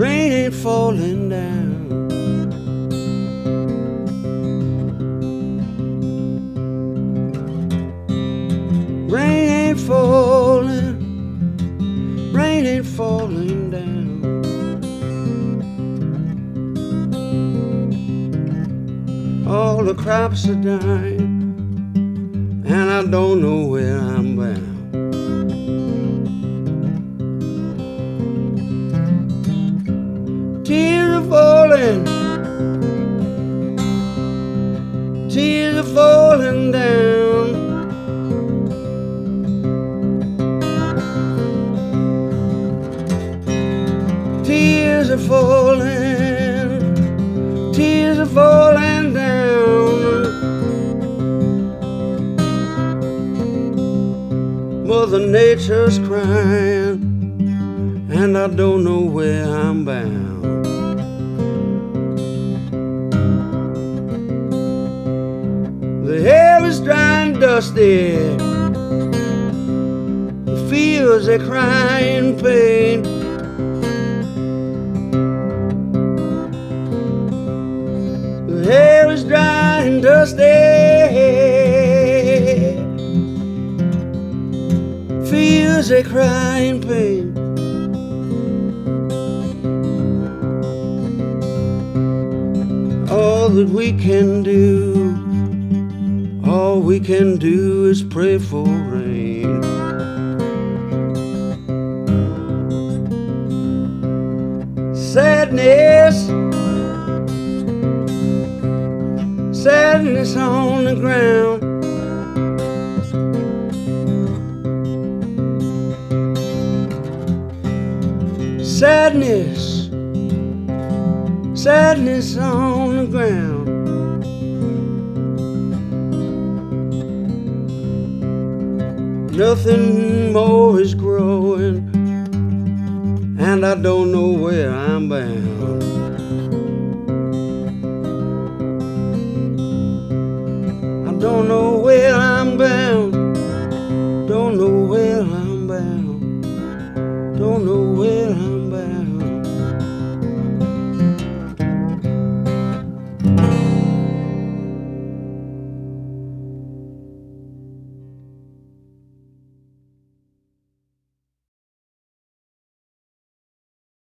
Rain ain't falling down. Rain ain't falling. Rain ain't falling down. All the crops are dying, and I don't know where I'm bound. Tears are falling, tears are falling down. Tears are falling, tears are falling down. Mother Nature's crying, and I don't know where I'm bound. The air is dry and dusty, the fields they cry in pain. The air is dry and dusty, fields they cry in pain. All that we can do, all we can do is pray for rain. Sadness, sadness on the ground. Sadness, sadness on the ground. Nothing more is growing, and I don't know where I'm bound.